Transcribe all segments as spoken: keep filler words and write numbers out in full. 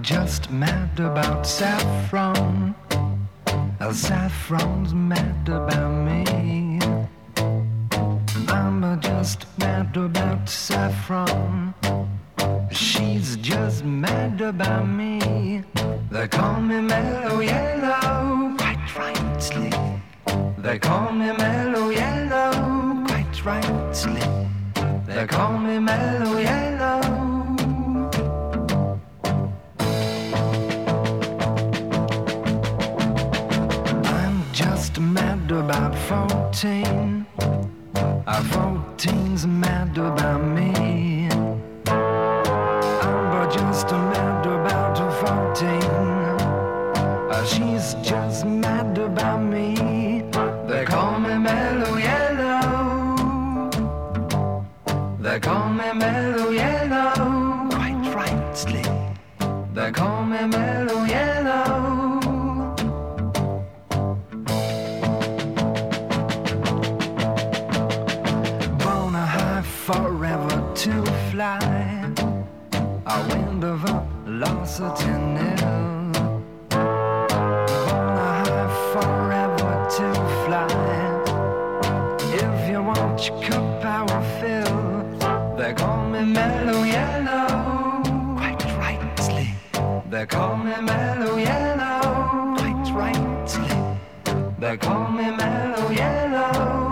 just mad about saffron. Uh, Saffron's mad about me. I'm uh, just mad about saffron. She's just mad about me. They call me Mellow Yellow, quite rightly. They call me Mellow Yellow, quite rightly. They call me Mellow Yellow. I'm just mad about fourteen. Uh, fourteen's mad about me. I'm just mad about fourteen. Uh, she's just mad about me. They call me Mellow Yellow. They call me Mellow Yellow, quite rightly. They call me Mellow Yellow. Born a high forever to fly. I wind of a velocity nil. Born a high forever to fly. If you want your cup, I will fill. They call me Mellow Yellow, quite rightly. They call me Mellow Yellow, quite rightly. They call me Mellow Yellow.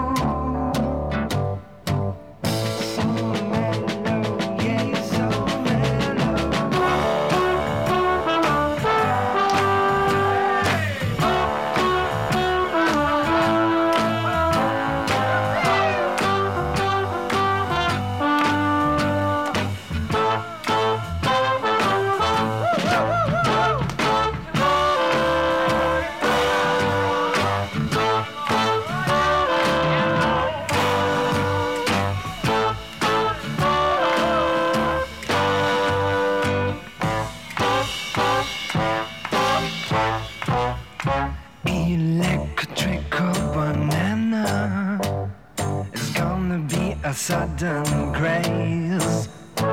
Sudden craze.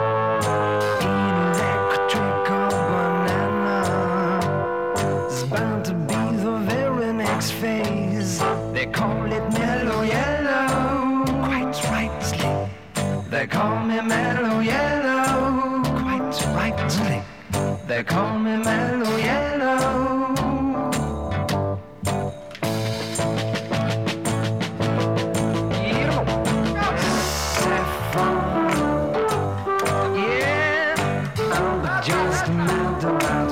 Electrical banana is bound to be the very next phase. They call it Mellow Yellow, quite rightly. They call me Mellow Yellow, quite rightly. They call me Mellow Yellow. Just mad about